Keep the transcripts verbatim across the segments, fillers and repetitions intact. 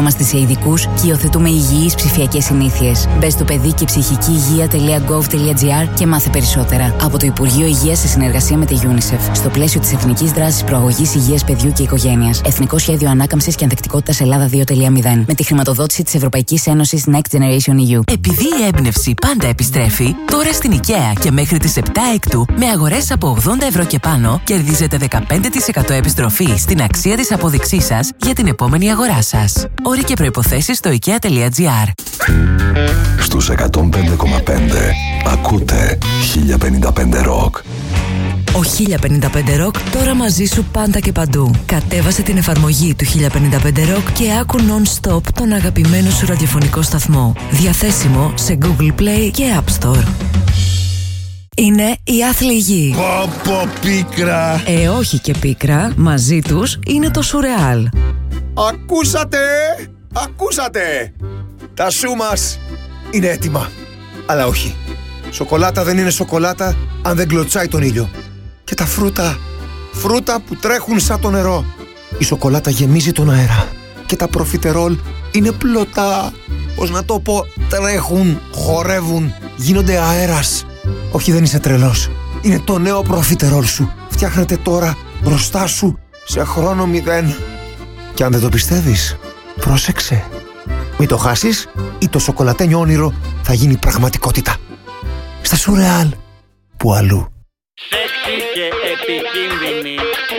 Προσφερόμαστε σε ειδικούς και υιοθετούμε υγιείς ψηφιακές συνήθειες. Μπες στο παιδί και ψυχική υγεία τελεία γκοβ τελεία τζι άρ και μάθε περισσότερα. Από το Υπουργείο Υγείας σε συνεργασία με τη UNICEF. Στο πλαίσιο της Εθνικής Δράσης Προαγωγής Υγείας Παιδιού και Οικογένειας. Εθνικό Σχέδιο Ανάκαμψης και Ανθεκτικότητας Ελλάδα δύο κόμμα μηδέν. Με τη χρηματοδότηση της Ευρωπαϊκής Ένωσης Next Generation ι γιου. Επειδή η έμπνευση πάντα επιστρέφει, τώρα στην IKEA και μέχρι τις επτά Έκτου με αγορές από ογδόντα ευρώ και πάνω κερδίζετε δεκαπέντε τοις εκατό επιστροφή στην αξία της απόδειξής σας για την επόμενη αγορά σας. Όροι και προϋποθέσεις στο ikea τελεία τζι άρ. Στους εκατόν πέντε κόμμα πέντε ακούτε χίλια πενήντα πέντε Rock. Ο χίλια πενήντα πέντε Rock τώρα μαζί σου πάντα και παντού. Κατέβασε την εφαρμογή του χίλια πενήντα πέντε Rock και άκου non-stop τον αγαπημένο σου ραδιοφωνικό σταθμό. Διαθέσιμο σε Google Play και App Store. Είναι η άθλη γη. Πω πω πίκρα. Ε, όχι και πίκρα. Μαζί τους είναι το Σουρεάλ. Ακούσατε! Ακούσατε! Τα σου μας είναι έτοιμα. Αλλά όχι. Σοκολάτα δεν είναι σοκολάτα αν δεν κλωτσάει τον ήλιο. Και τα φρούτα. Φρούτα που τρέχουν σαν το νερό. Η σοκολάτα γεμίζει τον αέρα. Και τα προφιτερόλ είναι πλωτά. Πώς να το πω, τρέχουν, χορεύουν, γίνονται αέρας. Όχι, δεν είσαι τρελός. Είναι το νέο προφιτερόλ σου. Φτιάχνεται τώρα μπροστά σου σε χρόνο μηδέν. Και αν δεν το πιστεύεις, πρόσεξε. Μην το χάσεις ή το σοκολατένιο όνειρο θα γίνει πραγματικότητα. Στα Σουρεάλ, που αλλού. Σεξι και επικίνδυνη.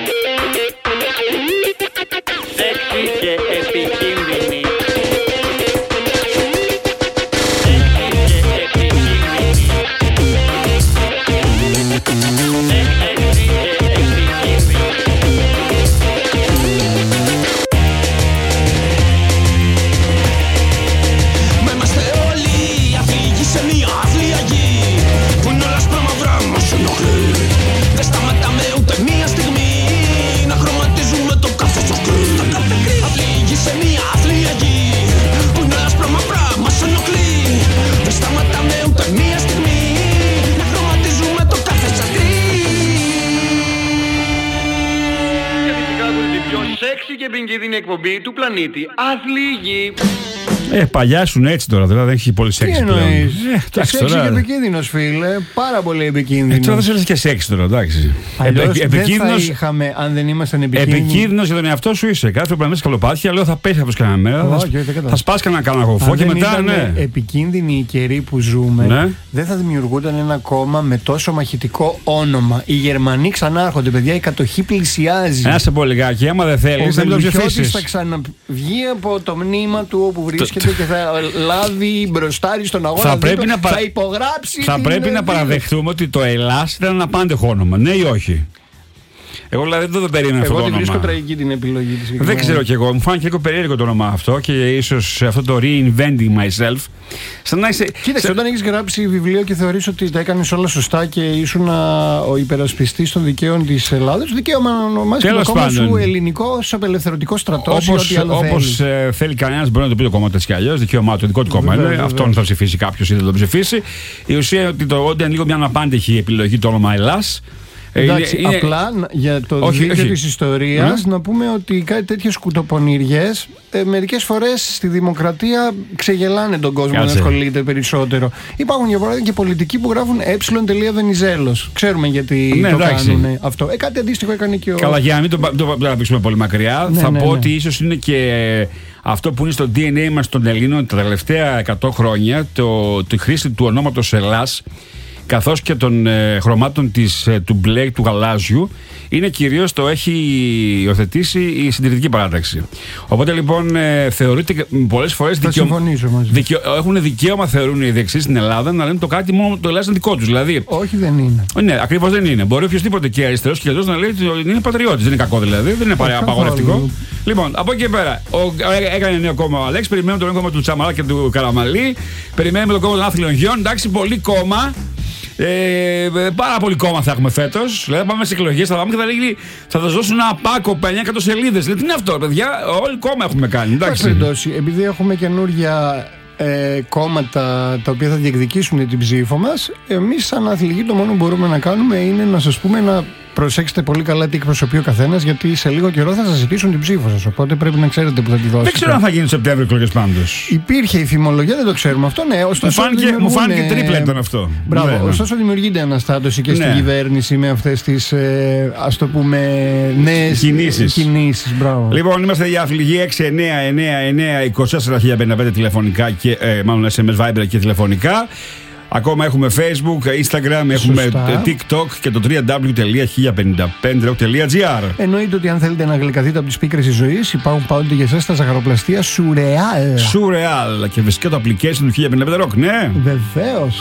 Σεξι και επικίνδυνη. Σεξι και επικίνδυνη εκπομπή του πλανήτη. Αθλήγη. Ε, παλιάσουν έτσι τώρα, δηλαδή δεν έχει πολύ σεξι πλέον. Ε, εντάξει, σεξι τώρα... και επικίνδυνος, φίλε. Πάρα πολύ επικίνδυνος. Ε, τώρα δεν σε λες και σεξι τώρα, εντάξει. Αλλιώς Επε, δεν θα είχαμε αν δεν ήμασταν επικίνδυνοι. Επικίνδυνος για τον εαυτό σου είσαι. Κάθε φορά που είσαι καλοπάτια, λέω θα πέσει αυτός κανένα μέρα. Oh, θα, okay, θα σπάσει κανένα καναγωφό και μετά, ναι. Επικίνδυνοι οι καιροί που ζούμε, ναι. Δεν θα δημιουργούνταν ένα κόμμα με τόσο μαχητικό όνομα. Οι Γερμανοί ξανάρχονται, παιδιά, η κατοχή πλησιάζει. Ένα σε πω λιγάκι, άμα δεν θέλει, δεν το ψηφίσει. Θα ξαναβγεί από το μνήμα του όπου βρίσκεται και θα λάβει μπροστάρι στον αγώνα. Θα, πρέπει να, παρα... θα υπογράψει. Θα πρέπει να παραδεχτούμε ότι το Ελλάς ήταν ένα πάντεχο όνομα. Ναι ή όχι? Εγώ δηλαδή δεν το περίμενα αυτό το όνομα. Εγώ τη βρίσκω τραγική την επιλογή της. Δεν ξέρω κι εγώ. Μου φάνηκε λίγο περίεργο το όνομα αυτό και ίσως αυτό το reinventing myself. Σαν να είσαι. Κοίταξε, όταν έχεις γράψει βιβλίο και θεωρείς ότι τα έκανες όλα σωστά και ήσουν ο υπερασπιστής των δικαίων της Ελλάδας, δικαίωμα να ονομάσεις το κόμμα σου ελληνικός απελευθερωτικός στρατός. Όπως θέλει κανένας μπορεί να το πει το κόμμα έτσι κι αλλιώς. Δικαίωμά του, δικό του κόμμα είναι. Αυτόν θα ψηφίσει κάποιος ή δεν το ψηφίσει. Η ουσία είναι ότι το είναι λίγο μια αναπάντεχη επιλογή το όνομα Ελλάς. Εντάξει, είναι... απλά για το δίκαιο της ιστορίας mm. να πούμε ότι κάτι τέτοιες σκουτοπονηριές ε, μερικές φορές στη δημοκρατία ξεγελάνε τον κόσμο. Κάτσε. Να ασχολείται περισσότερο. Υπάρχουν για παράδειγμα και πολιτικοί που γράφουν ε. Βενιζέλος. Ξέρουμε γιατί ναι, το κάνουν αυτό. Ε, κάτι αντίστοιχο έκανε και ο... Καλά, για να μην το, το, το αφήσουμε πολύ μακριά, ναι, θα ναι, πω ναι. ότι ίσως είναι και αυτό που είναι στο ντι εν έι μας των Ελλήνων τα τελευταία εκατό χρόνια, το, τη χρήση του ονόματος Ελλάς καθώς και των ε, χρωμάτων της, ε, του μπλε, του γαλάζιου, είναι κυρίως το έχει υιοθετήσει η συντηρητική παράταξη. Οπότε λοιπόν ε, θεωρείται πολλές φορές δικαιω... δικαι... έχουν δικαίωμα, θεωρούν οι δεξιοί στην Ελλάδα, να λένε το κάτι μόνο το Ελλάς είναι δικό τους. Δηλαδή... Όχι, δεν είναι. Ναι, ακριβώς δεν είναι. Μπορεί οποιοδήποτε και αριστερός και αριστερός να λέει ότι είναι πατριώτης. Δεν είναι κακό δηλαδή, δεν είναι απαγορευτικό. Λοιπόν, από εκεί πέρα, ο, έκανε νέο κόμμα ο Αλέξης, περιμένουμε το νέο κόμμα του Τσαμαρά και του Καραμαλή, περιμένουμε το κόμμα των Άθλιων Γιών. Εντάξει, πολύ κόμμα. Ε, πάρα πολύ κόμμα θα έχουμε φέτος. Δηλαδή, πάμε σε εκλογές, θα πάμε και θα λέγει, θα τα δώσουν ένα πάκο εννιά εκατό σελίδες. Δηλαδή, τι είναι αυτό, παιδιά, όλοι κόμμα έχουμε κάνει. Εντάξει. Επειδή έχουμε καινούργια ε, κόμματα τα οποία θα διεκδικήσουν την ψήφο μας, εμείς σαν Αθλητική το μόνο που μπορούμε να κάνουμε είναι να σας πούμε να προσέξτε πολύ καλά τι εκπροσωπεί ο καθένας, γιατί σε λίγο καιρό θα σας ζητήσουν την ψήφο σας. Οπότε πρέπει να ξέρετε που θα τη δώσετε. Δεν ξέρω αν θα γίνει Σεπτέμβριο εκλογές πάντως. Υπήρχε η φημολογία, δεν το ξέρουμε αυτό. Ναι, ωστόσο. Μου φάνηκε, μου φάνηκε τρίπλα ήταν αυτό. Μπράβο. Ναι, ναι. Ωστόσο, δημιουργείται αναστάτωση και ναι. στην κυβέρνηση με αυτές τις, ε, ας το πούμε, νέες κινήσεις. κινήσεις. Μπράβο. Λοιπόν, είμαστε διαφυλιγοί έξι εννιά εννιά εννιά είκοσι τέσσερα χίλια πενήντα πέντε τηλεφωνικά και ε, μάλλον ες εμ ες, Viber και τηλεφωνικά. Ακόμα έχουμε Facebook, Instagram, έχουμε Σωστά. TikTok και το double-u double-u double-u τελεία χίλια πενήντα πέντε τελεία τζι άρ. Εννοείται ότι αν θέλετε να γλυκαθείτε από τις πίκρες της ζωής, υπάρχουν πάντοτε για εσάς τα ζαχαροπλαστεία Surreal. Surreal. Και φυσικά το application του χίλια πενήντα πέντε Rock, ναι. Βεβαίως.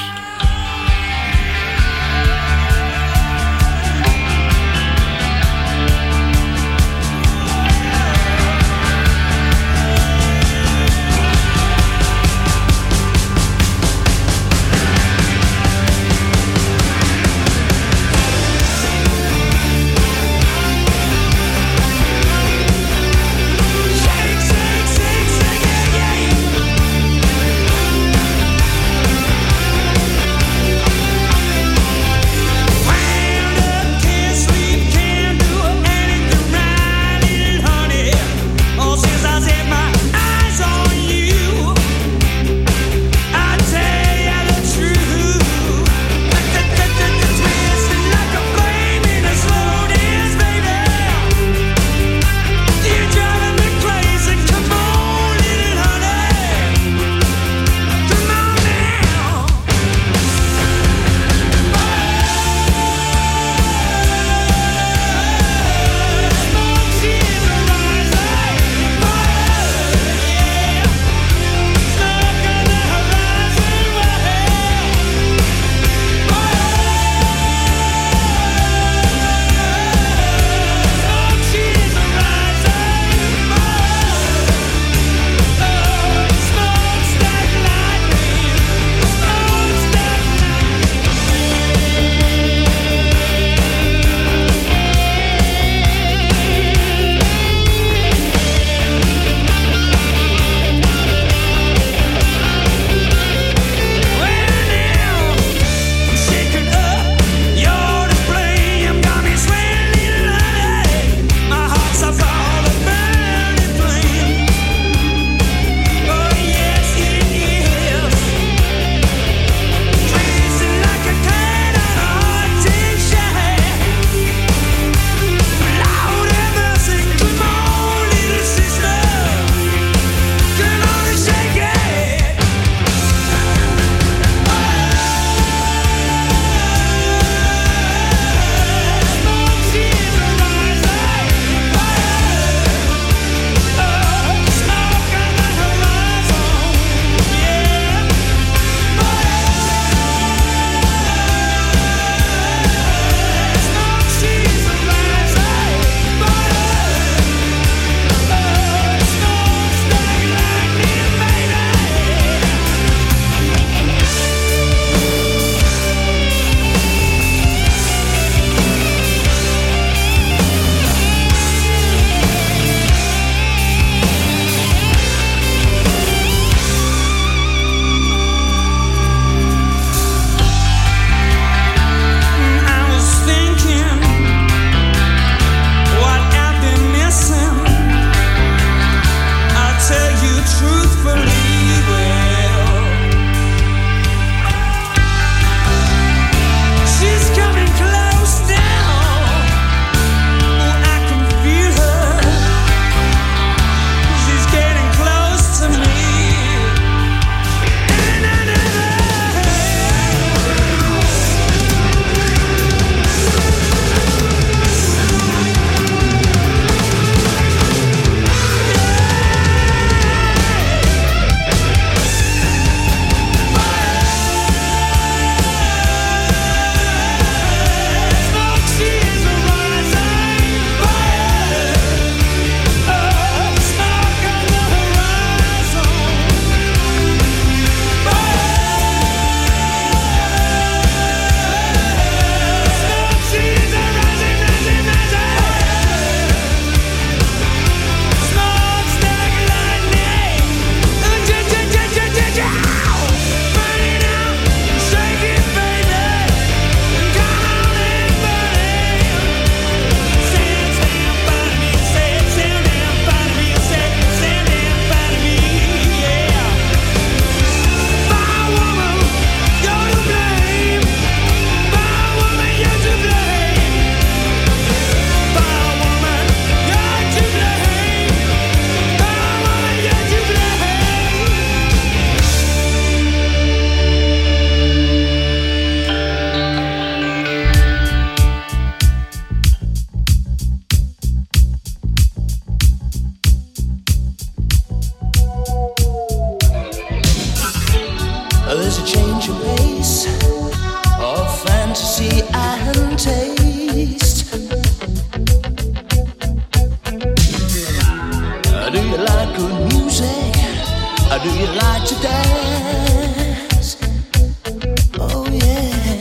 do you like to dance? Oh yeah.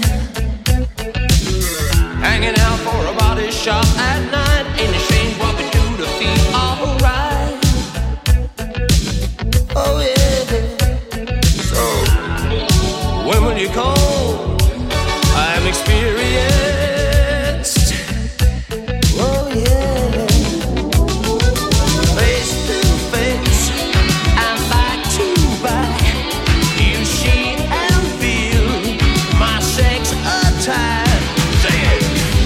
Hanging out for a body shop at night. Ain't ashamed what we do to feel alright. Oh yeah. So when will you come? I'm experienced. Oh yeah. Face to face and back to back. You see and feel my sex attack. Say it.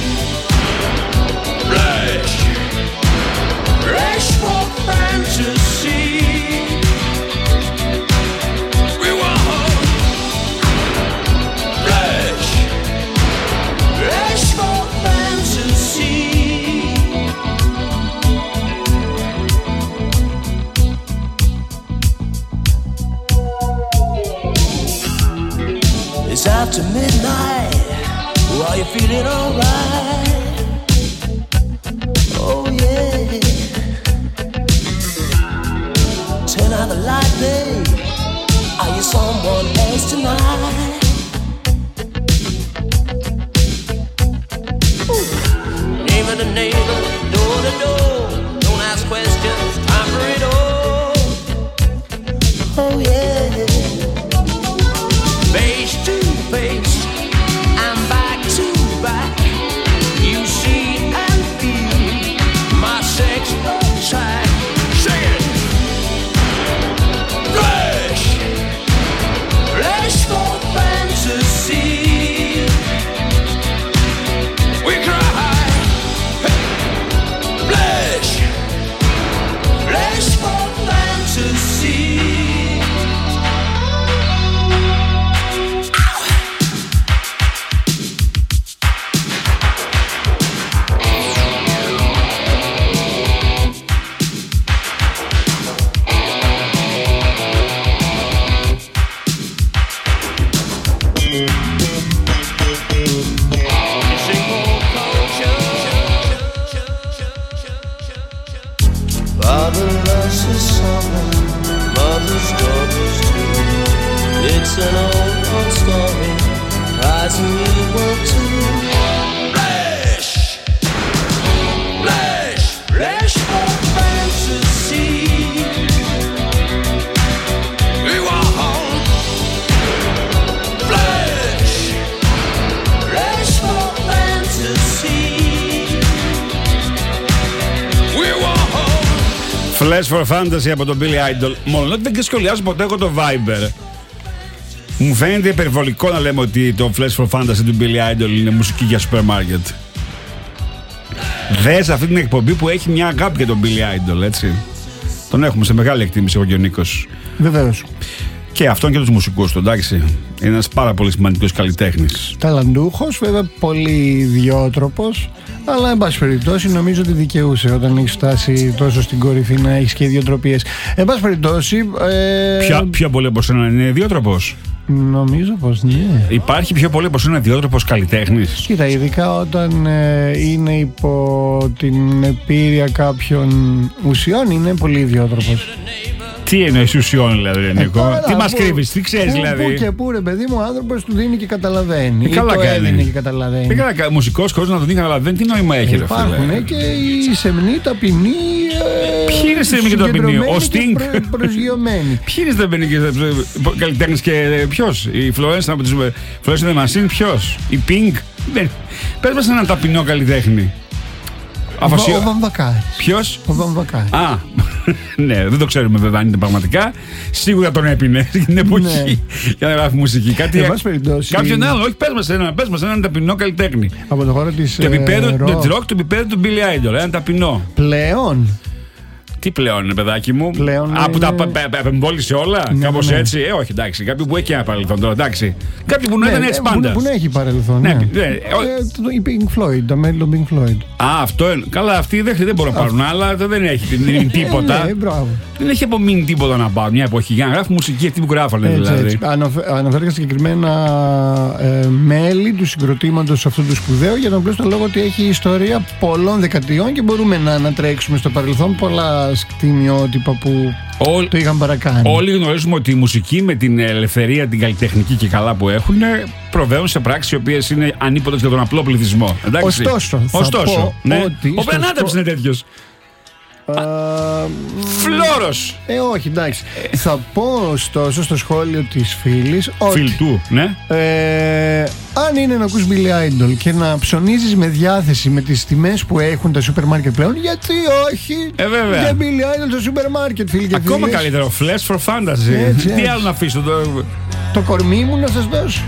Rush. Rush for fantasy. We want home. Rush. Rush for fantasy. It's after midnight. Are you feeling alright? Oh yeah. Turn out the light, babe. Are you someone else tonight? Neighbor to neighbor, door to door. Don't ask questions, time for it all. Oh yeah. Face to face and back to back. You see and feel my sex attack. Say it. Rush. Rush for fantasy. We cry. Blush. Blush for fantasy. Father loves his son, mother's daughters too. It's an old, old story, rising evil too. Flesh, flesh, flesh for fantasy. We want home. Flesh, flesh for fantasy. We want home. Flash for Fantasy από τον Billy Idol. Μόνο ότι δεν σχολιάζω ποτέ εγώ το Viber. Μου φαίνεται υπερβολικό να λέμε ότι το Flash for Fantasy του Billy Idol είναι μουσική για σούπερ μάρκετ. Δες αυτή την εκπομπή που έχει μια αγάπη για τον Billy Idol, έτσι. Τον έχουμε σε μεγάλη εκτίμηση εγώ και ο Νίκος. Βεβαίως. Και αυτόν και τους μουσικούς του, εντάξει. Είναι ένας πάρα πολύ σημαντικός καλλιτέχνης. Ταλαντούχος, βέβαια πολύ ιδιότροπος. Αλλά, εν πάση περιπτώσει, νομίζω ότι δικαιούσε όταν έχει φτάσει τόσο στην κορυφή να έχει και ιδιοτροπίες. Εν πάση περιπτώσει. Ε... Ποια, πιο πολύ από σένα είναι ιδιότροπος? Νομίζω πως ναι. Υπάρχει πιο πολύ από σένα ιδιότροπος καλλιτέχνης? Κοίτα, ειδικά όταν ε, είναι υπό την επίρρεια κάποιων ουσιών, είναι πολύ ιδιότροπος. Τι εννοείς ουσιών, δηλαδή, Νίκο? Ε, τι μας κρύβεις, τι ξέρεις, που, δηλαδή? Πού και πού, ρε παιδί μου, ο άνθρωπος του δίνει και καταλαβαίνει. Ε, καλά το κάνει. έδινε και καταλαβαίνει. Ε, καλά κάνει. Μουσικός χωρίς να τον δίνει και καταλαβαίνει, τι νόημα έχει, ρε φίλε? Υπάρχουν και οι σεμνοί, ταπεινοί. Ποιοι είναι σεμνοί και ταπεινοί? Ο Στίνγκ. Προσγειωμένοι. Ποιοι είναι ταπεινοί και καλλιτέχνες και ποιος? Η Φλωρένς από τις Φλωρένς δε Μασίν, ποιος? Η Πινκ. Πες μας έναν ταπεινό καλλιτέχνη. Αφασιο... Ο Βαμβακάρης. Ποιος? Ο Βαμβακάρης. Α, ναι, δεν το ξέρουμε βέβαια αν είναι πραγματικά. Σίγουρα τον έπινε στην εποχή ναι. για να γράφει μουσική. Κάτι κάποιον άλλο, όχι, πες μας έναν, πες μας έναν ταπεινό καλλιτέχνη. Από το χώρο της το επίπεδο του rock, το επίπεδο του Billy Idol, έναν ταπεινό. Πλέον. Τι πλέον είναι, παιδάκι μου? Πλέον Α, που είναι... τα απεμπόλησε όλα, ναι, κάπως ναι. έτσι. Ε, όχι, εντάξει. Κάποιοι που έχει ένα παρελθόν τώρα, εντάξει. Κάποιοι που ναι, ήταν έτσι πάντα. Που, που έχει παρελθόν. Ναι. Ναι. Ναι. Ε, η Pink Floyd, τα μέλη των Pink Floyd. Α, αυτό είναι. Καλά, αυτοί δεν, δεν μπορούν να πάρουν άλλα, δεν έχει τίποτα. Ναι, μπράβο. Δεν έχει απομείνει τίποτα να πάρουν μια εποχή για να γράφουν μουσική αυτή που γράφανε δηλαδή. Αναφέρθηκα συγκεκριμένα ε, μέλη του συγκροτήματος αυτού του σπουδαίου για τον απλό λόγο ότι έχει ιστορία πολλών δεκαετιών και μπορούμε να ανατρέξουμε στο παρελθόν πολλά κτηνιότυπα που Όλ, το είχαν παρακάνει. Όλοι γνωρίζουμε ότι η μουσική με την ελευθερία, την καλλιτεχνική και καλά που έχουν, προβαίνουν σε πράξεις οι οποίες είναι ανίποτες για τον απλό πληθυσμό. Εντάξει? Ωστόσο, θα Ωστόσο πω ναι. ότι ο Πενάνταψ είναι τέτοιος. Uh, Φλόρος. Ε, όχι, εντάξει. Ε. Θα πω ωστόσο στο σχόλιο της φίλης ότι Φίλ του, ναι. ε, αν είναι να ακούς Billy Idol και να ψωνίζεις με διάθεση με τις τιμές που έχουν τα σούπερ μάρκετ πλέον, γιατί όχι? Ε, βέβαια. Για Billy Idol στο σούπερ μάρκετ, φίλοι και φίλες. Ακόμα καλύτερο. Flash for fantasy. Έτσι, τι άλλο να αφήσω το... το κορμί μου να σας δώσω.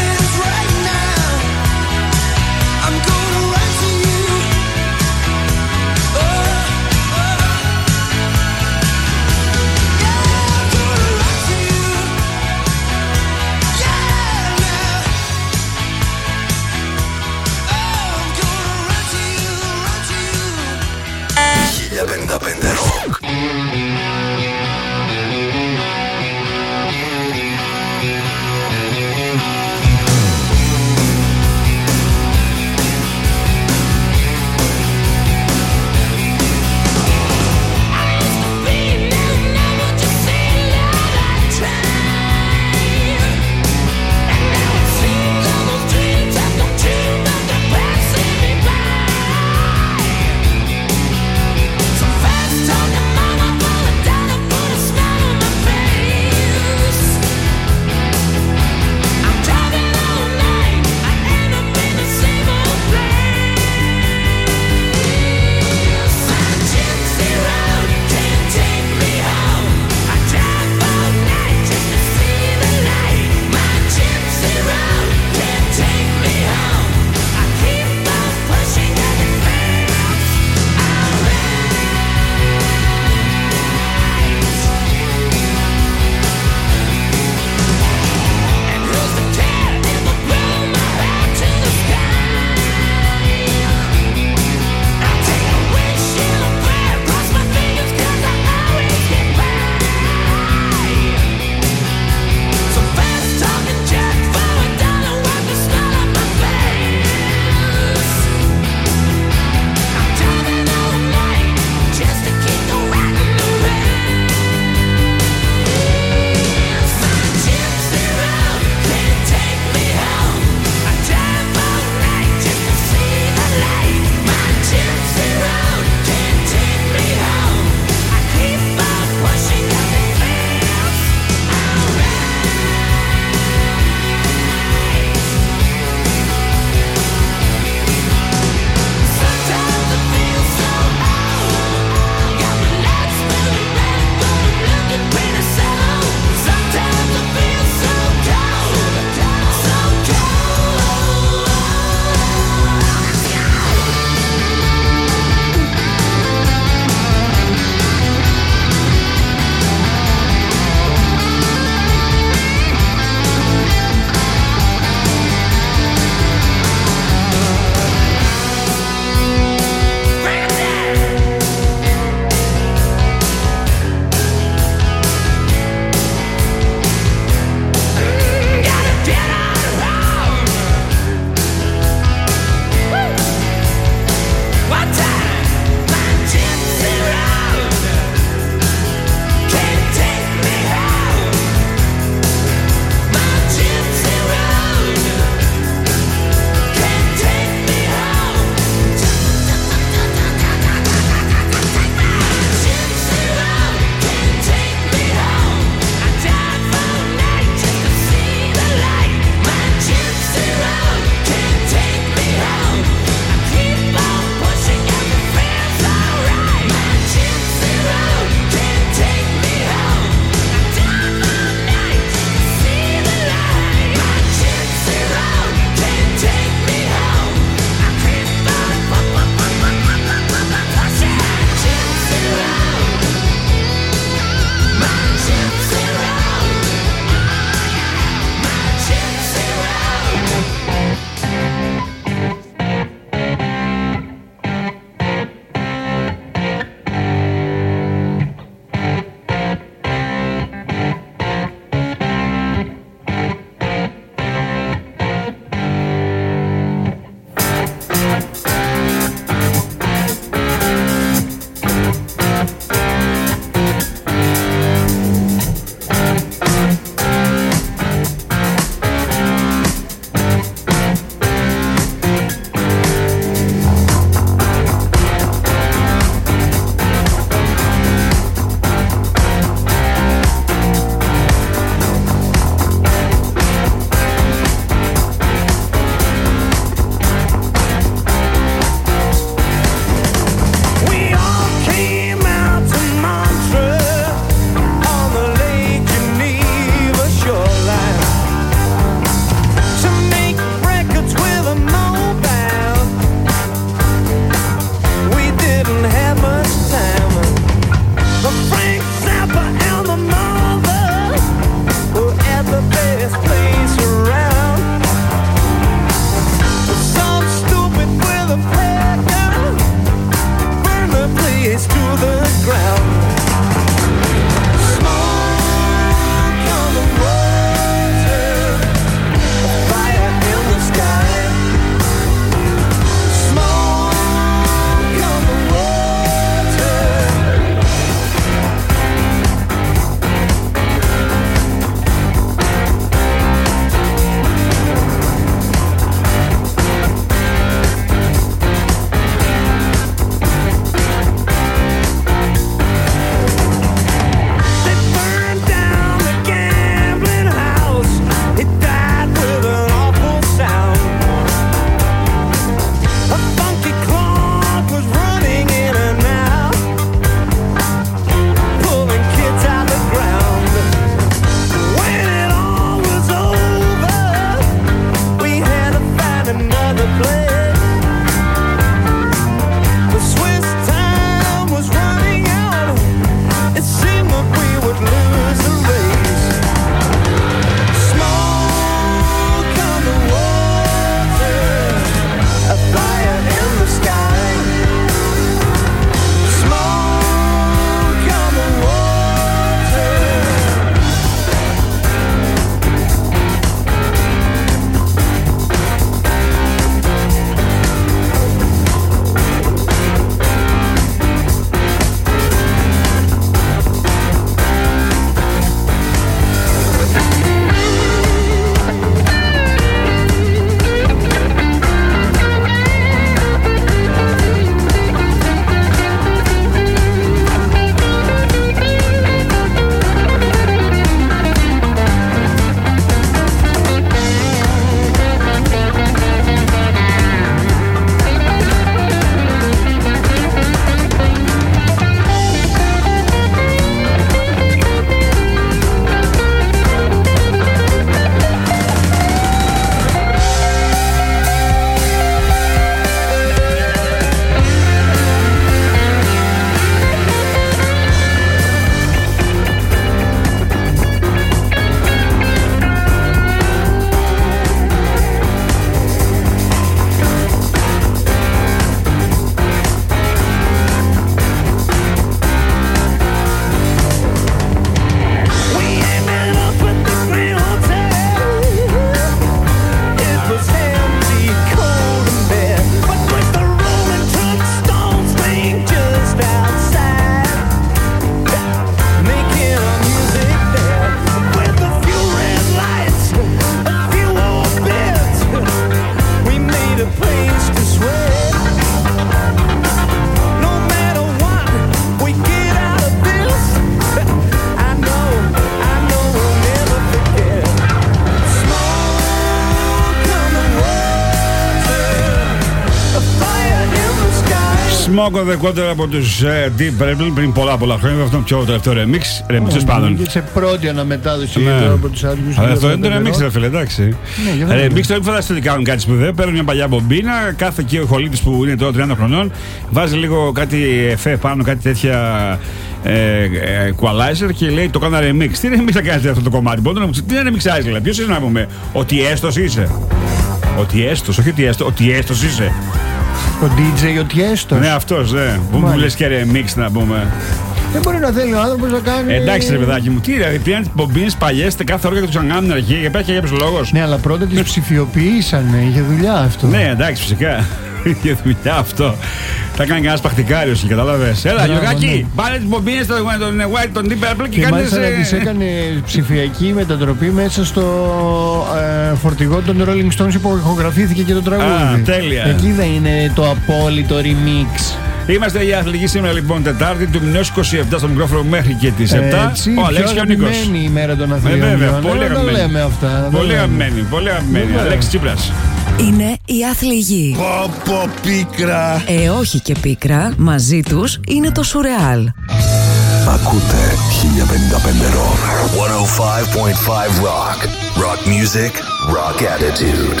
Smoke on the Water από τους uh, Deep Purple πριν πολλά πολλά χρόνια. Αυτό είναι πιο τελευταίο remix. Remix τους πάντων. Και σε πρώτη αναμετάδοση ναι. από τους άλλους. Αλλά αυτό είναι το remix, ρε φίλε, εντάξει. Ναι, remix τώρα που φαντάζεστε ότι κάνουν κάτι σπουδαίο. Παίρνουν μια παλιά μπομπίνα. Κάθε εκεί ο χολίτης που είναι τώρα τριάντα χρονών βάζει λίγο κάτι εφέ πάνω, κάτι τέτοια ε, ε, equalizer και λέει το κάνα remix. Τι remix θα κάνετε αυτό το κομμάτι? Μπορεί να μου τι είναι remixάζει, δηλαδή. Ποιος είναι να πούμε? Ότι έστος είσαι. Ότι έστος, όχι ότι έστος, ότι έστος είσαι. Ο ντι τζέι ο Τιέστος. Ναι, αυτός, ναι. Που μου λες και remix να πούμε. Δεν μπορεί να θέλει ο άνθρωπος να κάνει. Εντάξει, ρε παιδάκι μου, τι ρε, πήγαν τις μπομπίνες παλιές κάθε ώρα και τους ανάμουν την αρχή, υπάρχει κάποιος λόγος. Ναι, αλλά πρώτα τις ψηφιοποιήσανε, είχε δουλειά αυτό. Ναι, εντάξει, φυσικά. Είχε δουλειά αυτό. Θα κάνει κανένας πρακτικάριος, κατάλαβες. Έλα, Γιωργάκη, πάρε τις μπομπίνες τον White, τον Deep Purple και κάνεις. Και μάλιστα τις έκανε ψηφιακή μετατροπή μέσα στο ε, φορτηγό των Rolling Stones που ηχογραφήθηκε και το τραγούδι. Α, τέλεια. Εκεί δεν είναι το απόλυτο remix. Είμαστε η Αθλητική σήμερα λοιπόν Τετάρτη του μηνός είκοσι επτά στο μικρόφωνο μέχρι και τις επτά. Έτσι, ο Αλέξης και ο Νίκος. Είναι η ημέρα των αθλητών. Ε, βέβαια, πολύ αγαπημένη. Πολύ αγαπημένη, πολύ αγαπημένη. Αλέξης Τσίπρας. Είναι η Αθλητική. Πω πω πίκρα. Ε, όχι και πίκρα. Μαζί τους είναι το Σουρεάλ. Ακούτε χίλια πενήντα πέντε Rock. εκατόν πέντε κόμμα πέντε Rock. Rock music, rock attitude.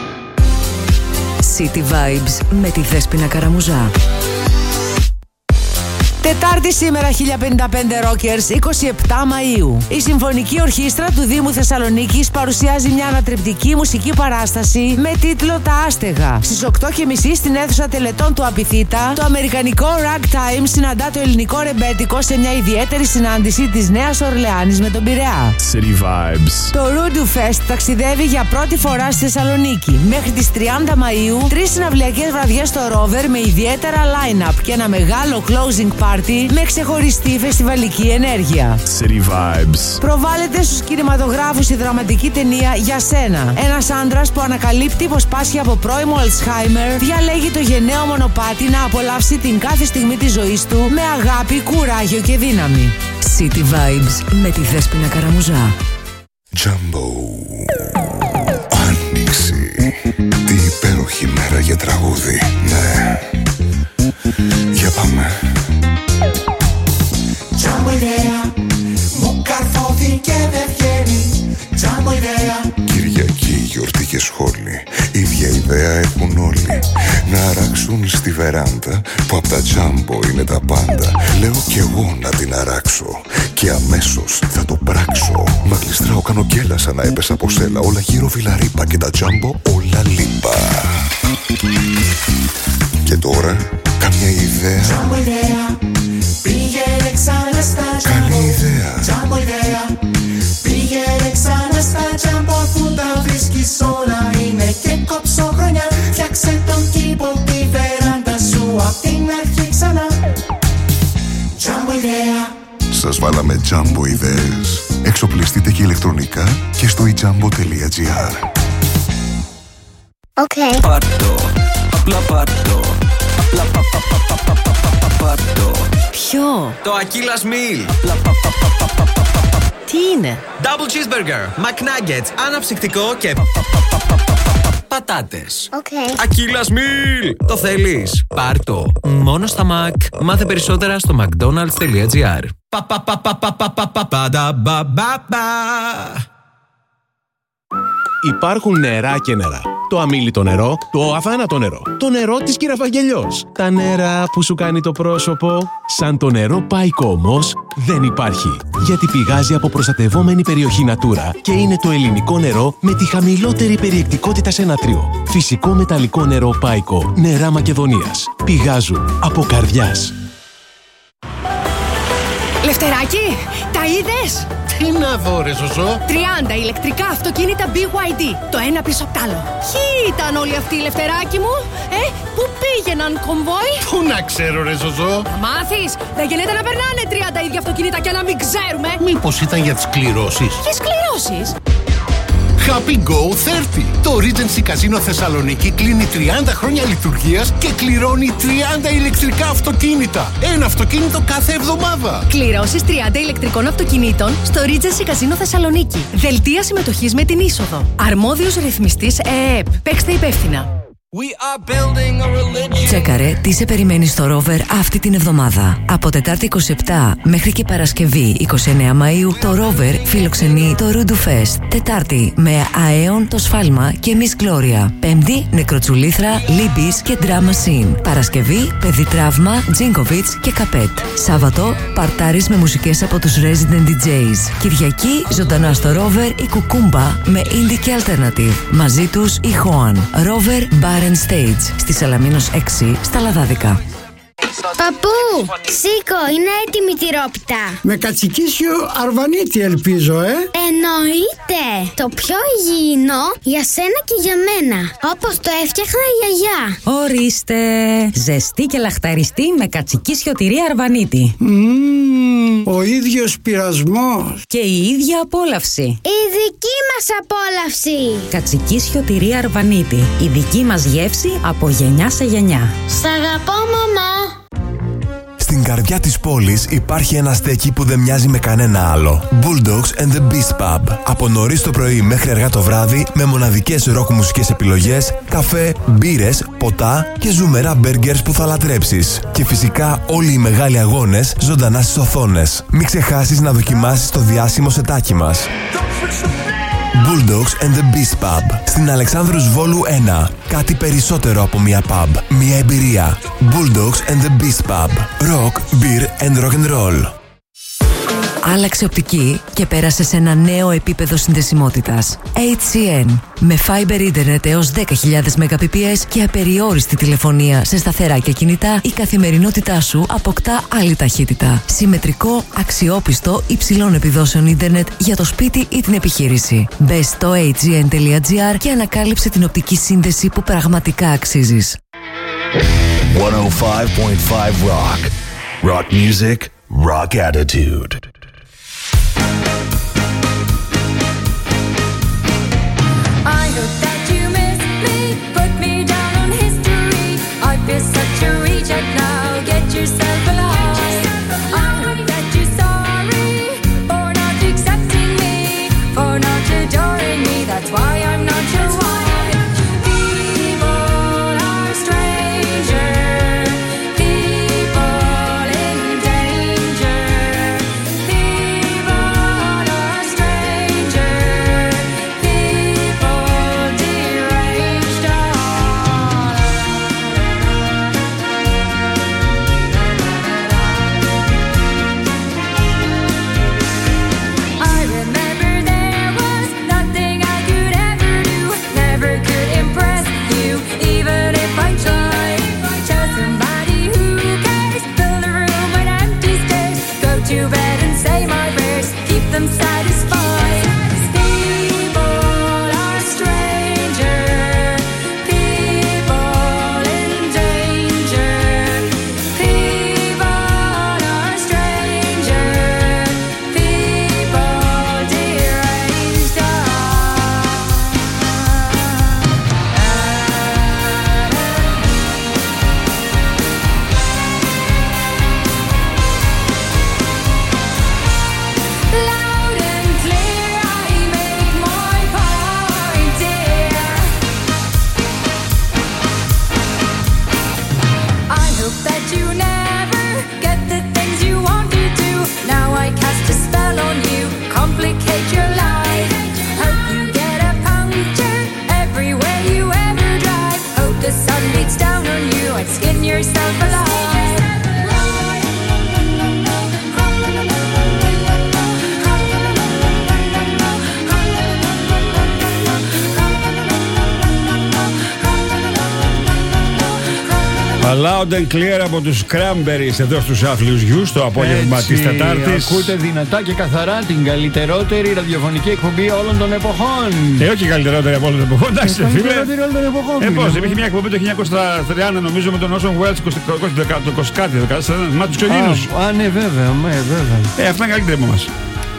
City Vibes με τη Δέσποινα Καραμουζά. Τετάρτη σήμερα, χίλια πενήντα πέντε Rockers, είκοσι επτά Μαΐου. Η Συμφωνική Ορχήστρα του Δήμου Θεσσαλονίκης παρουσιάζει μια ανατρεπτική μουσική παράσταση με τίτλο «Τα Άστεγα». Στις οκτώ και μισή στην αίθουσα τελετών του Απιθύτα, το αμερικανικό Ragtime συναντά το ελληνικό ρεμπέτικο σε μια ιδιαίτερη συνάντηση της Νέας Ορλεάνης με τον Πειραιά. City Vibes. Το Rudu Fest ταξιδεύει για πρώτη φορά στη Θεσσαλονίκη. Μέχρι τις τριάντα Μαΐου, τρεις συναυλιακές βραδιές στο Rover με ιδιαίτερα line-up και ένα μεγάλο closing party με ξεχωριστή φεστιβαλική ενέργεια. City Vibes. Προβάλλεται στους κινηματογράφους η δραματική ταινία «Για σένα». Ένας άντρας που ανακαλύπτει πως πάσχει από πρώιμο Alzheimer διαλέγει το γενναίο μονοπάτι να απολαύσει την κάθε στιγμή της ζωής του με αγάπη, κουράγιο και δύναμη. City Vibes με τη Δέσποινα Καραμουζά. Jumbo. Άνοιξη. Τι υπέροχη μέρα για τραγούδι. Ναι. Για πάμε. Τζάμπο ιδέα, μου καρφώθηκε δεν βγαίνει. Τζάμπο ιδέα. Κυριακή, γιορτή και σχόλη. Ίδια ιδέα έχουν όλοι. Να αράξουν στη βεράντα που απ' τα Τζάμπο είναι τα πάντα. Λέω κι εγώ να την αράξω και αμέσως θα το πράξω. Μα γλιστράω, κάνω γκέλα σαν να έπεσα από σέλα. Όλα γύρω βιλαρίπα και τα Τζάμπο όλα λίπα. Και τώρα καμιά ιδέα. Τζάμπο ιδέα. Πήγαινε ξανά στα Τζάμπο. Καλή ιδέα. Τζάμπο ιδέα. Πήγαινε ξανά στα Τζάμπο αφού τα βρίσκεις όλα είναι και κόψω χρονιά. Φτιάξε τον κήπο, τη βεράντα σου απ' την αρχή ξανά. Τζάμπο ιδέα. Σας βάλαμε Jumbo ιδέες. Εξοπλιστείτε και ηλεκτρονικά και στο ιτζάμπο τελεία τζι άρ. Okay. Πάρτο, απλά πάρτο. Απλά πα πα πα πα πα πα πα πα πάρτο. Ποιο? Το Aquillas Meal. Τι είναι? Double cheeseburger, McNuggets, αναψυκτικό και πατάτες. Okay. Aquillas Meal. Το θέλεις? Πάρτο. Μόνο στα Mac. Μάθε περισσότερα στο mcdonalds τελεία τζι άρ. Πα πα πα πα πα πα πα πα πα πα πα. Υπάρχουν νερά και νερά. Το αμίλητο νερό, το αθάνατο νερό. Το νερό της Κυραφαγγελιός. Τα νερά που σου κάνει το πρόσωπο. Σαν το νερό Πάικο όμως δεν υπάρχει. Γιατί πηγάζει από προστατευόμενη περιοχή Natura και είναι το ελληνικό νερό με τη χαμηλότερη περιεκτικότητα σε νατρίο. Φυσικό μεταλλικό νερό Πάικο. Νερά Μακεδονίας. Πηγάζουν από καρδιάς. Λευτεράκι, τα είδες? Τι να δω ρε Ζωζό? τριάντα ηλεκτρικά αυτοκίνητα μπι γουάι ντι, το ένα πίσω απ' τ' άλλο. Ποιοι ήταν όλοι αυτοί, Λευτεράκι μου? Ε, πού πήγαιναν, κομβόι? Πού να ξέρω ρε Ζωζό? Θα μάθεις, δεν γίνεται να περνάνε τριάντα ίδια αυτοκίνητα και να μην ξέρουμε. Μήπως ήταν για τις κληρώσεις? Ποιες κληρώσεις? Happy Go τριάντα. Το Regency Casino Θεσσαλονίκη κλείνει τριάντα χρόνια λειτουργίας και κληρώνει τριάντα ηλεκτρικά αυτοκίνητα. Ένα αυτοκίνητο κάθε εβδομάδα. Κληρώσεις τριάντα ηλεκτρικών αυτοκινήτων στο Regency Casino Θεσσαλονίκη. Δελτία συμμετοχής με την είσοδο. Αρμόδιος ρυθμιστής ΕΕΠ. Παίξτε υπεύθυνα. Τσέκαρε τι σε περιμένει στο Rover αυτή την εβδομάδα. Από Τετάρτη είκοσι επτά μέχρι και Παρασκευή είκοσι εννέα Μαΐου το Rover φιλοξενεί το Rudu Fest. Τετάρτη με Αέον, το Σφάλμα και Miss Gloria. Πέμπτη Νεκροτσουλήθρα, Libis και Drama Scene. Παρασκευή Παιδί Τραύμα, Τζίνκοβιτς και Καπέτ. Σάββατο παρτάρις με μουσικές από τους Resident ντι τζέις. Κυριακή ζωντανά στο Rover η Κουκούμπα με Indie και Alternative. Μαζί τους η Χόαν. Rover Bar and Stage στη Σαλαμίνος έξι στα Λαδάδικα. Παππού, σήκω, είναι έτοιμη η τυρόπιτα. Με κατσικίσιο αρβανίτη ελπίζω, ε. Εννοείται. Το πιο υγιεινό για σένα και για μένα. Όπως το έφτιαχνα η γιαγιά. Ορίστε. Ζεστή και λαχταριστή με κατσικίσιο τυρί αρβανίτη. Mm, ο ίδιος πειρασμός. Και η ίδια απόλαυση. Η δική μας απόλαυση. Κατσικίσιο τυρί αρβανίτη. Η δική μας γεύση από γενιά σε γενιά. Σ' αγαπώ, μαμά. Στην καρδιά της πόλης υπάρχει ένα στέκι που δεν μοιάζει με κανένα άλλο. Bulldogs and the Beast Pub. Από νωρίς το πρωί μέχρι αργά το βράδυ με μοναδικές ροκ μουσικές επιλογές, καφέ, μπύρες, ποτά και ζουμερά μπέργκερς που θα λατρέψεις. Και φυσικά όλοι οι μεγάλοι αγώνες ζωντανά στις οθόνες. Μην ξεχάσεις να δοκιμάσεις το διάσημο σετάκι μας. Bulldogs and the Beast Pub. Στην Αλεξάνδρους Βόλου ένα. Κάτι περισσότερο από μια pub. Μια εμπειρία. Bulldogs and the Beast Pub. Rock, beer and rock and roll. Άλλαξε οπτική και πέρασε σε ένα νέο επίπεδο συνδεσιμότητας. έιτς σι εν. Με Fiber Internet έως δέκα χιλιάδες Mbps και απεριόριστη τηλεφωνία σε σταθερά και κινητά, η καθημερινότητά σου αποκτά άλλη ταχύτητα. Συμμετρικό, αξιόπιστο, υψηλών επιδόσεων ίντερνετ για το σπίτι ή την επιχείρηση. Μπες στο έιτς τζι εν τελεία τζι άρ και ανακάλυψε την οπτική σύνδεση που πραγματικά αξίζεις. εκατόν πέντε κόμμα πέντε Rock. Rock music, rock attitude. Such a reject now, get yourself alive. I hope that you're sorry for not accepting me, for not adoring me. That's why I'm not your wife. People are stranger, people in danger. People are stranger, people deranged. To bed and say my prayers, keep them satisfied. People are stranger, people in danger. People are stranger, people deranged. Loud and clear, I make my point, dear. I hope that you never get the things you wanted to. Now I cast a spell on you, complicate your life. Hope you get a puncture everywhere you ever drive. Hope the sun beats down on you and skin yourself alive. Loud and clear από τους Cranberries εδώ στους Άθλιους Γιους το απόγευμα της Τετάρτης. Ακούτε δυνατά και καθαρά την καλύτερότερη ραδιοφωνική εκπομπή όλων των εποχών. Ε, όχι καλύτερότερη από όλων των εποχών. Εντάξει, φίλε. Καλύτερότερη όλων των εποχών. Ε, πώς, υπήρχε μια εκπομπή το χίλια εννιακόσια τριάντα νομίζω με τον Orson Welles, το είκοσι κάτι, δεκατέσσερα, μα τους ξεγίνους. Α, ναι, βέβαια, ναι, βέβαια. Ε, αυτά είναι καλύτερα από εμάς.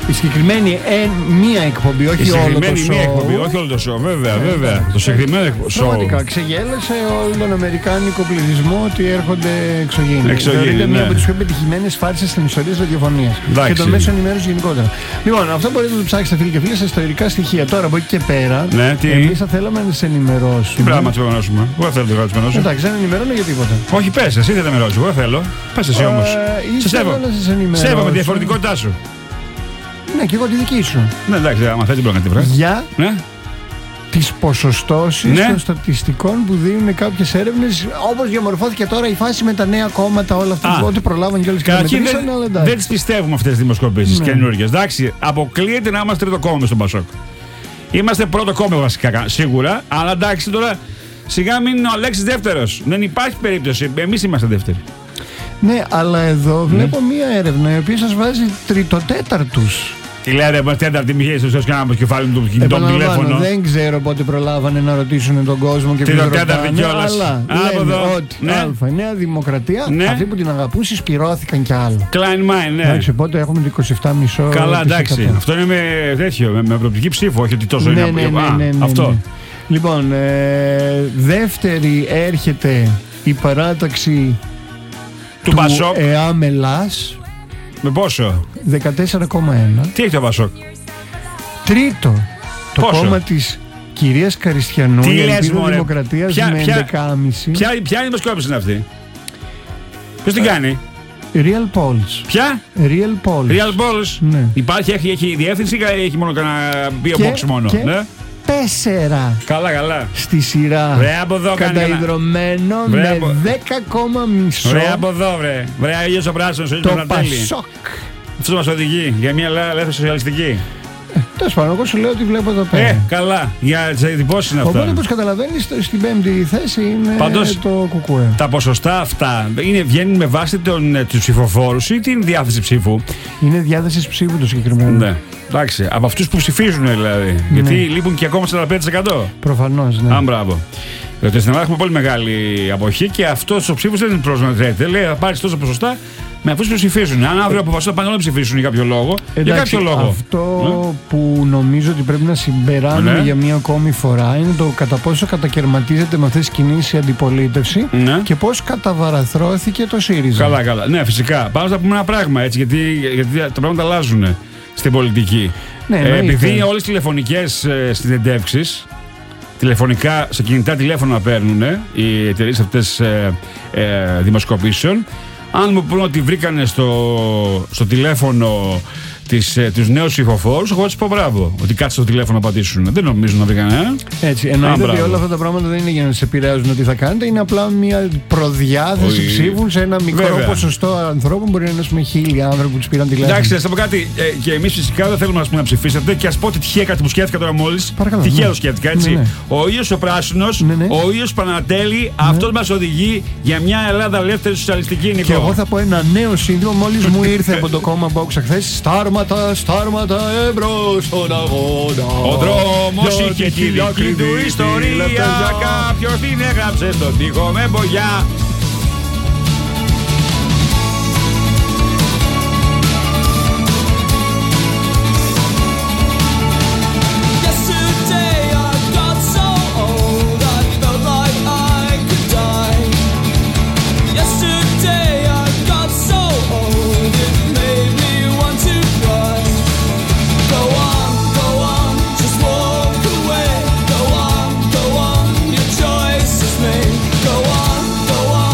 Η συγκεκριμένη εν, μία εκπομπή, όχι η όλο το show. Μία εκπομπή, όχι όλο το show, βέβαια, βέβαια. Το συγκεκριμένο show. Πραγματικά ξεγέλασε όλο τον αμερικάνικο πληθυσμό ότι έρχονται εξωγήινοι. Θεωρείται ναι. μία από τις πιο πετυχημένες φάρσες στην ιστορία της ραδιοφωνίας και των μέσων ενημέρωσης γενικότερα. Λοιπόν, αυτό μπορείτε να το ψάξετε, φίλοι και φίλες, στα ιστορικά στοιχεία. Τώρα από εκεί και πέρα, ναι, εμείς θα θέλαμε να σας ενημερώσουμε. Τι πράγμα να σας ενημερώσουμε. Εγώ δεν θέλω να σας ενημερώσω. Εντάξει, δεν ενημερώνω για τίποτα. Όχι, πες, εσύ δεν ενημερώσω. Εγώ θέλω. Πες εσύ όμως. Σε σέβομαι. Σέβομαι τη διαφορετικότητά σου. Ναι, και εγώ τη δική σου. Ναι, εντάξει, άμα θες δεν μπορώ να τη βρω. Για ναι. τις ποσοστώσεις ναι. των στατιστικών που δίνουν κάποιες έρευνες, όπως διαμορφώθηκε τώρα η φάση με τα νέα κόμματα, όλα αυτά. Ό,τι προλάβαν και όλες τις καταμετρήσαν. Δεν, δεν τις πιστεύουμε αυτές τις δημοσκοπήσεις ναι. καινούργιες. Εντάξει, αποκλείεται να είμαστε τρίτο κόμμα στον Πασόκ. Είμαστε πρώτο κόμμα βασικά, σίγουρα. Αλλά εντάξει τώρα, σιγά μην είναι ο Αλέξης δεύτερος. Δεν υπάρχει περίπτωση. Εμείς είμαστε δεύτεροι. Ναι, αλλά εδώ βλέπω ναι. μία έρευνα η οποία σας βάζει τριτοτέταρτους. Τι λέτε, μα τέταρτη μηχανή στο σκάμπο κεφάλι του κινητό τηλέφωνο. Δεν ξέρω πότε προλάβανε να ρωτήσουν τον κόσμο και ποιο ρωτάνε, κιόλας. Αλλά λένε ότι ναι. Α, η Νέα Δημοκρατία, ναι. αυτοί που την αγαπούν συσπυρώθηκαν κι άλλο. Klein Mind, ναι. Εντάξει, οπότε έχουμε το είκοσι επτά κόμμα πέντε τοις εκατό. Καλά, εντάξει. Αυτό είναι με τέτοιο, με, με προοπτική ψήφο, όχι ότι τόσο ναι, είναι. Ναι, ναι, Α, ναι, ναι, αυτό. Ναι. Λοιπόν, ε, δεύτερη έρχεται η παράταξη του, του Πασόκ. ΕΑΜ Ελλάς. Με πόσο? δεκατέσσερα κόμμα ένα. Τι έχει το Πασόκ? Τρίτο. Το πόσο? κόμμα της κυρίας Καριστιανού, τι η Ελπίδα Δημοκρατίας, ποια, με έντεκα κόμμα πέντε. Ποια, ποια δημοσκόπηση είναι αυτή? Ποιος την κάνει? Real Polls. Ποια? Real Polls. Real Polls. Ναι. Υπάρχει, έχει, έχει διεύθυνση ή έχει μόνο κανένα bio box μόνο? Και ναι. Τέσσερα. Καλά, καλά. Στη σειρά. Βρε από εδώ, καταϊδρωμένο βρε, με από... δέκα κόμμα πέντε. Βρε από εδώ, βρε. Βρε Αγίος ο Πράσινος, ο το Πασόκ. Αυτό μας οδηγεί για μια ελεύθερη σοσιαλιστική. Τέλος πάντων, εγώ σου λέω ότι βλέπω εδώ πέρα. Ε, καλά. Για τις εντυπώσεις είναι αυτά. Οπότε, όπως καταλαβαίνεις, στην πέμπτη θέση είναι Παντός, το κουκουέ. Τα ποσοστά αυτά είναι, βγαίνουν με βάση τους ψηφοφόρους ή την διάθεση ψήφου? Είναι διάθεση ψήφου το συγκεκριμένο. Ναι. Εντάξει, από αυτούς που ψηφίζουν δηλαδή. Ναι. Γιατί λείπουν και ακόμα σαράντα πέντε τοις εκατό. Προφανώς, ναι. Αν μπράβο. Διότι στην Ελλάδα έχουμε πολύ μεγάλη αποχή και αυτός ο ψήφος δεν είναι προσμετρέται. Λέει θα πάρεις τόσο ποσοστά με αυτούς που ψηφίζουν. Αν αύριο αποφασίσουν να πάνε να ψηφίσουν για κάποιο λόγο. Εντάξει, για κάποιο λόγο. Αυτό ναι. που νομίζω ότι πρέπει να συμπεράνουμε ναι. για μία ακόμη φορά είναι το κατά πόσο κατακαιρματίζεται με αυτές τις κινήσεις η αντιπολίτευση ναι. και πώς καταβαραθρώθηκε το ΣΥΡΙΖΑ. Καλά, καλά. Ναι, φυσικά. Πάμε να πούμε ένα πράγμα έτσι, γιατί, γιατί τα πράγματα αλλάζουν στην πολιτική. Ναι, ε, επειδή όλες τις τηλεφωνικές ε, συνεντεύξεις, τηλεφωνικά, σε κινητά τηλέφωνα παίρνουν οι εταιρείες αυτές ε, ε, δημοσκοπήσεων. Αν μου πούνε ότι βρήκανε στο, στο τηλέφωνο τις, ε, τους νέους ψηφοφόρους, εγώ θα τους πω μπράβο. Ότι κάτσε στο τηλέφωνο να πατήσουν. Δεν νομίζω να βρήκανε ένα. Έτσι. Εννοείται ότι όλα αυτά τα πράγματα δεν είναι για να σε επηρεάζουν τι θα κάνετε. Είναι απλά μια προδιάθεση ψήφων σε ένα μικρό Βέβαια. ποσοστό ανθρώπων. Μπορεί να είναι πούμε, χίλιοι άνθρωποι που του πήραν τηλέφωνο. Εντάξει, να σα πω κάτι. Ε, και εμείς φυσικά δεν θέλουμε να ψηφίσετε. Και α πω ότι τυχαία κάτι που σκέφτηκα τώρα μόλις. Τυχαία ναι. το σκέφτηκα έτσι. Ναι, ναι. Ο ήλιος ο πράσινος, ναι, ναι. ο ήλιος Πανατέλη, ναι. αυτός μας οδηγεί για μια Ελλάδα ελεύθερη σοσιαλιστική, Νικό. Και εγώ θα πω ένα νέο σύνθημα μόλις μου ήρθε από το κόμμα Box χθες. Στάρματα, στάρματα εμπρός στον αγώνα. Ο δρόμος είχε τη δική του ιστορία. Κάποιος την έγραψε στον τοίχο με μπογιά. Go on,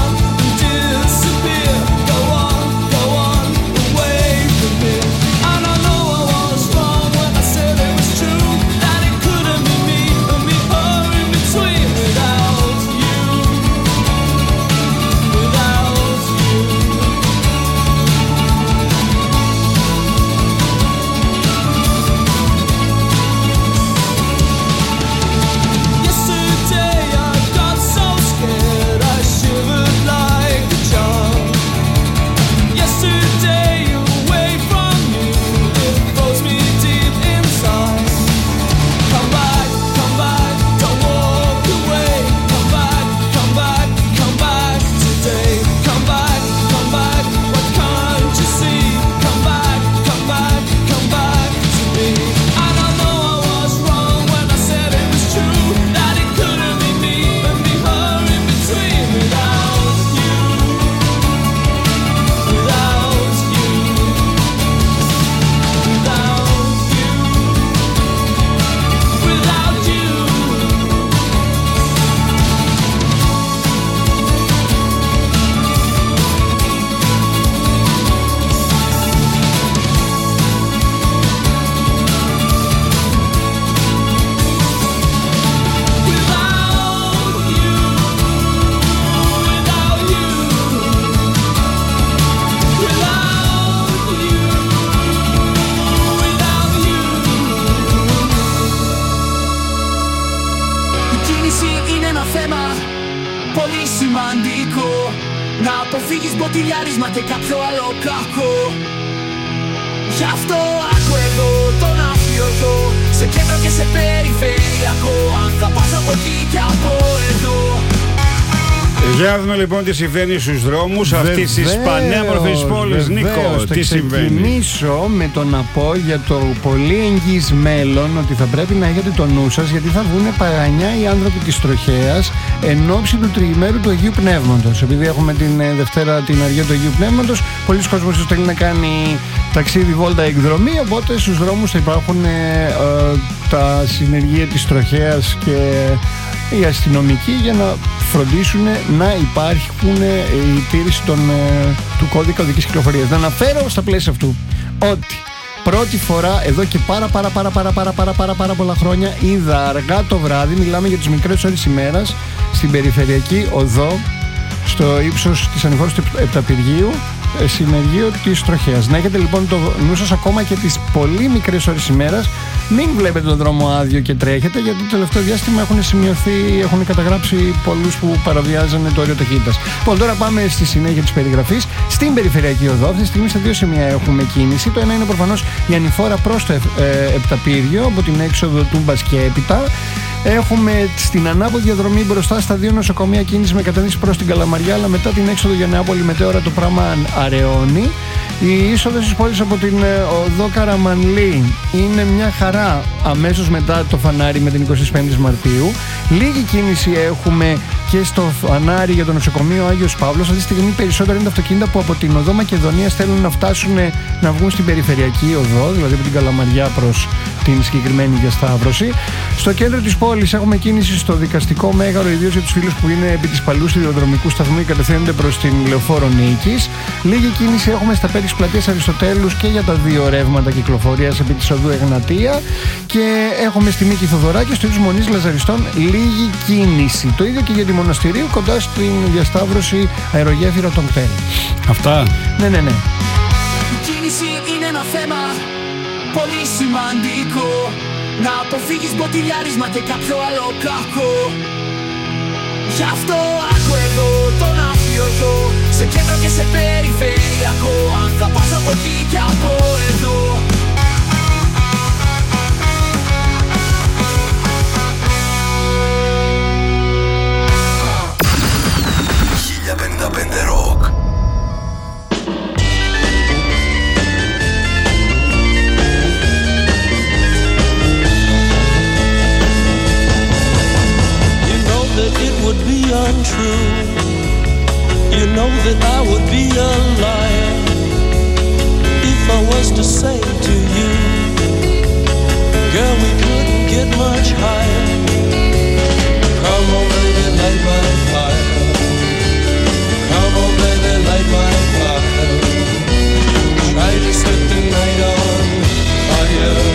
να αποφύγεις μποτιλιάρισμα και κάποιο άλλο κακό. Γι' αυτό άκου εδώ τον αφιωδό, σε κέντρο και σε περιφερειακό, αν θα πας από εκεί και από εδώ. Για να δούμε λοιπόν τι συμβαίνει στους δρόμους αυτής της πανέμορφης πόλης. Νίκο, τι συμβαίνει? Θα ξεκινήσω με το να πω για το πολύ εγγύς μέλλον ότι θα πρέπει να έχετε το νου σας, γιατί θα βγουν παγανιά οι άνθρωποι της Τροχέας εν ώψη του τριημέρου του Αγίου Πνεύματος. Επειδή έχουμε την Δευτέρα την αργία του Αγίου Πνεύματος, πολλοί κόσμος θέλει να κάνει ταξίδι, βόλτα, εκδρομή, οπότε στους δρόμους θα υπάρχουν ε, ε, τα συνεργεία της Τροχέας και οι αστυνομικοί για να φροντίσουν να υπάρχουν η τήρηση των, του κώδικα οδικής κυκλοφορίας. Να αναφέρω στα πλαίσια αυτού ότι πρώτη φορά εδώ και πάρα πάρα πάρα πάρα πάρα πάρα πάρα, πάρα πολλά χρόνια είδα αργά το βράδυ, μιλάμε για τις μικρές ώρες ημέρας, στην περιφερειακή οδό στο ύψος της ανηφόρου του Επταπηργίου συνεργείο της Τροχέας. Να έχετε λοιπόν το νου σας ακόμα και τις πολύ μικρές ώρες ημέρας. Μην βλέπετε τον δρόμο άδειο και τρέχετε, γιατί το τελευταίο διάστημα έχουν σημειωθεί, έχουν καταγράψει πολλούς που παραβιάζανε το όριο ταχύτητας. Λοιπόν, τώρα πάμε στη συνέχεια της περιγραφής. Στην περιφερειακή οδό, αυτή τη στιγμή σε δύο σημεία έχουμε κίνηση. Το ένα είναι προφανώς η ανηφόρα προς το ε, Επταπύργιο, από την έξοδο Τούμπας και έπειτα. Έχουμε στην ανάποδη διαδρομή μπροστά στα δύο νοσοκομεία κίνηση με κατεύθυνση προς την Καλαμαριά, αλλά μετά την έξοδο για Νεάπολη μετέωρα το πράγμα αραιώνει. Η είσοδος της πόλης από την οδό Καραμανλή είναι μια χαρά αμέσως μετά το φανάρι με την εικοστή πέμπτη Μαρτίου. Λίγη κίνηση έχουμε και στο φανάρι για το νοσοκομείο Άγιος Παύλος. Αυτή τη στιγμή περισσότερα είναι τα αυτοκίνητα που από την οδό Μακεδονίας θέλουν να φτάσουν να βγουν στην περιφερειακή οδό, δηλαδή από την Καλαμαριά προς την συγκεκριμένη διασταύρωση. Στο κέντρο της πόλης έχουμε κίνηση στο δικαστικό μέγαρο, ιδίως για τους φίλους που είναι επί της παλιού σιδηροδρομικού σταθμού και κατευθύνονται προς την Λεωφόρο Νίκης. Λίγη κίνηση έχουμε στα πέδη της πλατείας Αριστοτέλους και για τα δύο ρεύματα κυκλοφορίας επί της οδού Εγνατία. Και έχουμε στη Μίκη Θοδωράκη, στο ύψος Μονής Λαζαριστών, λίγη κίνηση. Το ίδιο και για τη Μοναστηρίου, κοντά στην διασταύρωση αερογέφυρα των κτέλ. Αυτά. Ναι, ναι, ναι. Η κίνηση είναι ένα θέμα πολύ σημαντικό, να αποφύγεις μποτιλιάρισμα και κάποιο άλλο κακό. Γι' αυτό άκου εδώ τον αφιωδό, σε κέντρο και σε περιφερειακό, αν θα πας από εκεί και από εδώ. χίλια πενήντα πέντε Rock. That it would be untrue. You know that I would be a liar if I was to say to you, girl, we couldn't get much higher. Come on baby, light my fire. Come on baby, light my fire. Try to set the night on fire.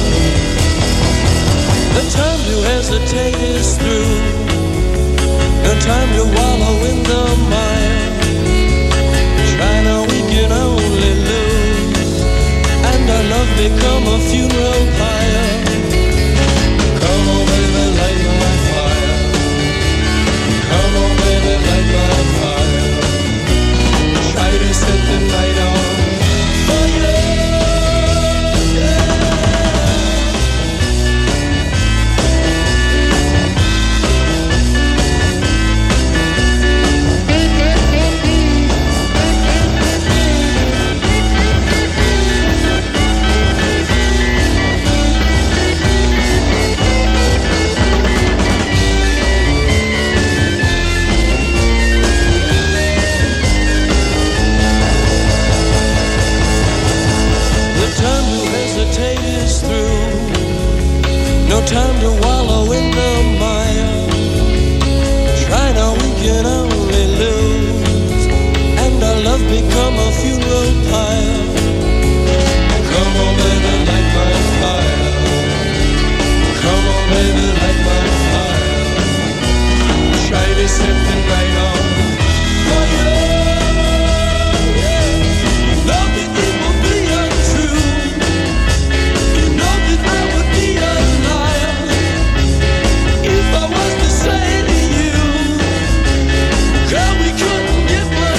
The time to hesitate is through. No time to wallow in the mire. Try now, we can only lose, and our love become a funeral pyre. Come on baby, light my fire. Come on baby, light my fire. Try to set the night on fire. No time to wallow in the mire. Try now, we can only lose, and our love become a funeral pyre. Come on baby, light my fire. Come on baby, light my fire. Try to set the night on fire. Say to you, girl, we couldn't get much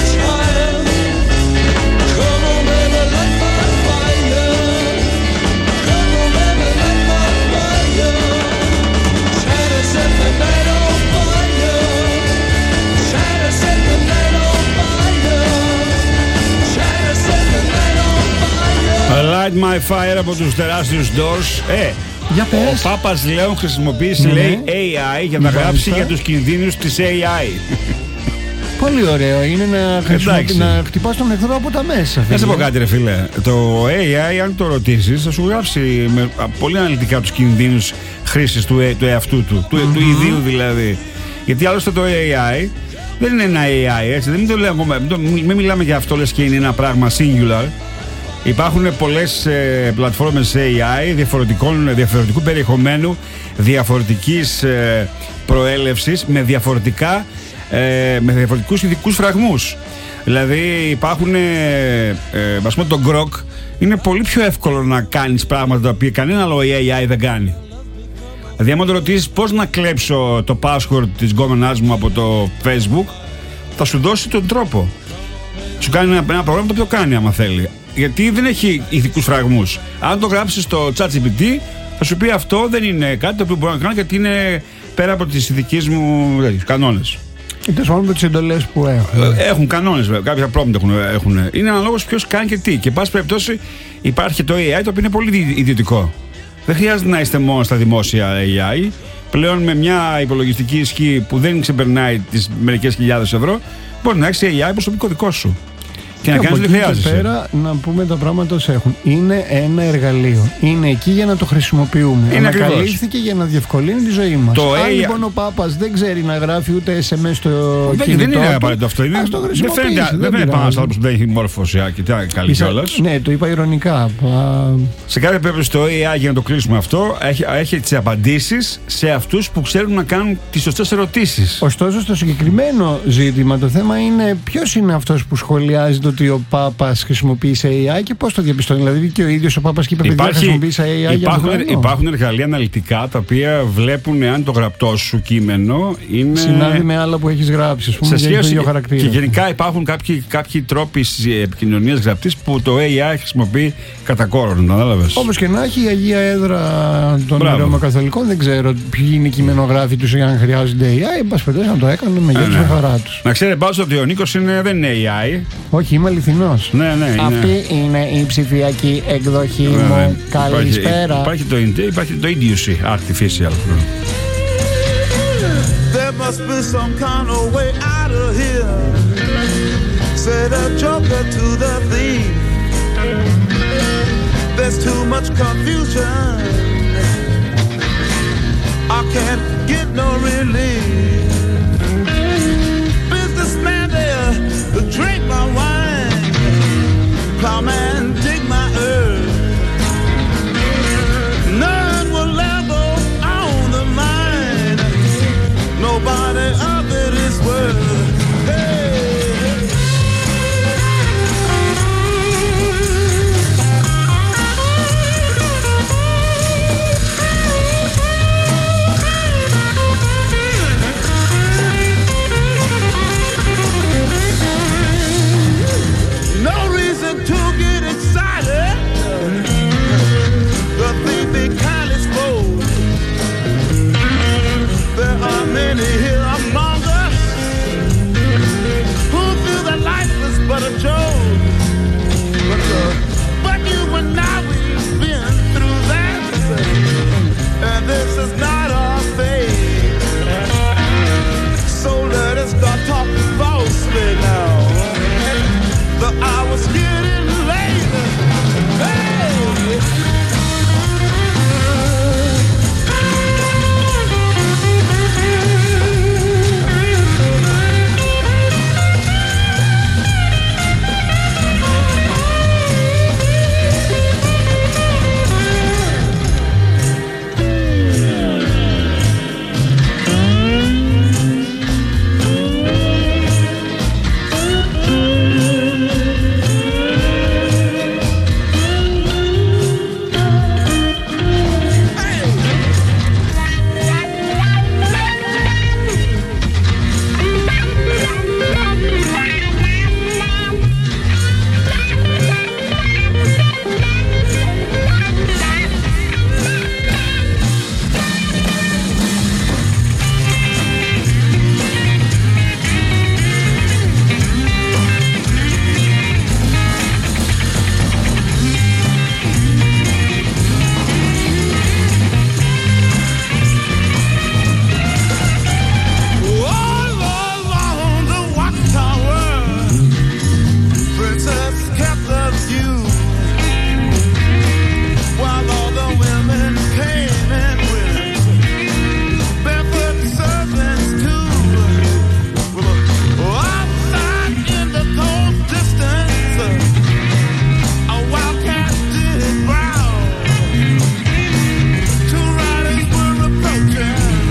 My Fire από τους τεράστιους Doors. Ε, για πες. Ο Πάπας Λέων χρησιμοποίησε, ναι, λέει, έι άι για να Μάλιστα. γράψει για τους κινδύνους της έι άι. Πολύ ωραίο είναι να, χρησιμοποιη... να χτυπάς τον εχθρό από τα μέσα. Να σε πω κάτι, ρε φίλε. Το έι άι, αν το ρωτήσεις, θα σου γράψει με πολύ αναλυτικά τους κινδύνους χρήσης του, ε, του εαυτού του, του, mm-hmm. του ιδίου δηλαδή. Γιατί άλλωστε το έι άι δεν είναι ένα έι άι, έτσι. Δεν το λέω, μην, μην μιλάμε για αυτό, λες και είναι ένα πράγμα singular. Υπάρχουν πολλές ε, πλατφόρμες έι άι διαφορετικού περιεχομένου, διαφορετικής ε, προέλευσης, με διαφορετικά ε, με διαφορετικούς ειδικούς φραγμούς. Δηλαδή υπάρχουν, ε, ε, ας πούμε, το Grok είναι πολύ πιο εύκολο να κάνεις πράγματα τα οποία κανένα άλλο έι άι δεν κάνει. Δηλαδή άμα το ρωτήσεις πώς να κλέψω το password της γκόμενάς μου από το Facebook, θα σου δώσει τον τρόπο. Σου κάνει ένα, ένα πρόγραμμα το οποίο κάνει άμα θέλει. Γιατί δεν έχει ηθικούς φραγμούς. Αν το γράψεις στο ChatGPT, θα σου πει αυτό δεν είναι κάτι το οποίο μπορώ να κάνω, γιατί είναι πέρα από τις ηθικές μου κανόνες. Και τέλος πάντων με τις εντολές που έχουν. Έχουν κανόνες βέβαια, κάποια πράγματα έχουν, έχουν. Είναι αναλόγως ποιος κάνει και τι. Και εν πάση περιπτώσει υπάρχει το έι άι το οποίο είναι πολύ ιδιωτικό. Δεν χρειάζεται να είστε μόνο στα δημόσια έι άι. Πλέον με μια υπολογιστική ισχύ που δεν ξεπερνάει τις μερικές χιλιάδες ευρώ, μπορεί να έχεις έι άι προσωπικό δικό σου. Και, και να κάνεις ό,τι χρειάζεσαι. Και πέρα να πούμε τα πράγματα όσο έχουν. Είναι ένα εργαλείο. Είναι εκεί για να το χρησιμοποιούμε. Ανακαλύφθηκε για να διευκολύνει τη ζωή μας. Αν έι... λοιπόν ο Πάπας δεν ξέρει να γράφει ούτε ες εμ ες στο δεν, κινητό. Δεν είναι απαραίτητο αυτό. Είναι... Δεν φαίνεται, δεν φαίνεται πάνω άνθρωπος που δεν έχει μόρφωση και τι καλή κιόλας. Ναι, το είπα ειρωνικά. Σε κάθε περίπτωση το έι άι, για να το κλείσουμε αυτό, έχει, έχει τις απαντήσεις σε αυτούς που ξέρουν να κάνουν τις σωστές ερωτήσεις. Ωστόσο, στο συγκεκριμένο ζήτημα, το θέμα είναι ποιος είναι αυτός που σχολιάζει το ότι ο Πάπας χρησιμοποίησε έι άι και πώς το διαπιστώνει. Δηλαδή και ο ίδιος ο Πάπας και είπε: παιδιά, χρησιμοποίησα έι άι. Υπάρχουν, για υπάρχουν εργαλεία αναλυτικά τα οποία βλέπουν αν το γραπτό σου κείμενο είναι. Συνάδει με άλλα που έχεις γράψει, ας πούμε, σε για σχέση, το χαρακτήρα. Και γενικά υπάρχουν κάποιοι, κάποιοι τρόποι επικοινωνίας γραπτής που το έι άι χρησιμοποιεί κατά κόρον. Κατάλαβες. Όπως και να έχει, η Αγία Έδρα των Ρωμαιοκαθολικών δεν ξέρω ποιοι είναι οι κειμενογράφοι τους ή αν χρειάζονται έι άι. Εν πάση περιπτώσει, να το έκαναν με γεια και χαρά τους. Να ξέρετε πάντως ότι ο Νίκος είναι, δεν είναι έι άι. Όχι, είμαι αληθινός. Ναι, ναι, είναι. Αυτή είναι η ψηφιακή εκδοχή ναι, μου. Ναι. Καλησπέρα. Υπάρχει, υπάρχει, το, υπάρχει το idiocy artificial. There must be some kind of way out of here. Said a joker to the thief. There's too much confusion. I can't get no relief.